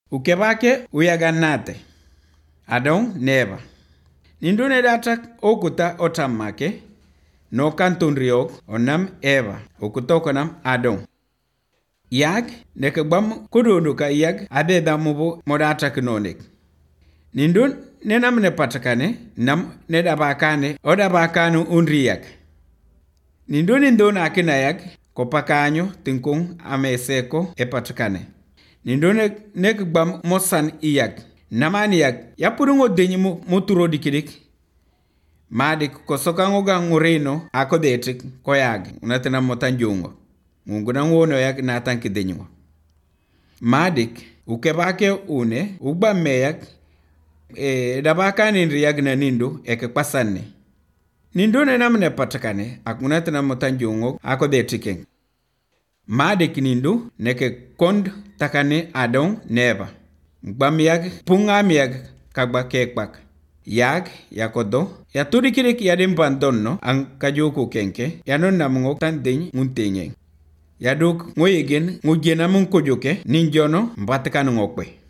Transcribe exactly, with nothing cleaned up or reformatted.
Ukebake uyaganate. Adon neva. Nindune datak okuta otamake. No kantunriok onam Eva. Ukutokonam Adon. Yag nekebam kududuka yag adeda mubu modata kinonik. Nindun nenam ne patakane nam nedabakane odabakanu unriyak. Nindun nindun akinayak kopakanyo tinkung ameseko e patakane. Nindun nekebam mosan iyak. Namani yak yapurungo denyimu muturo dikidik. Madik kosokango gangurino ako detik koyag unatena motanjungo. Munguna ngono yak natan kidenyo. Madik ukebake une ugba meyak e dabaka nindriyag na nindu eke pasane. Nindu ne namne patakane akunatena motanjungo ako detiken. Madik nindu neke kond takane Adon neva. Ugba meyag punga meyag kagba kekbak. Yag yakodo ya turikirik yadim bandonno ang kajuku kenke yanon namungo tandeny nguntenye. Yaduk ngoyegen ngujena munkojoke ninjono mbatakanu ngokwe.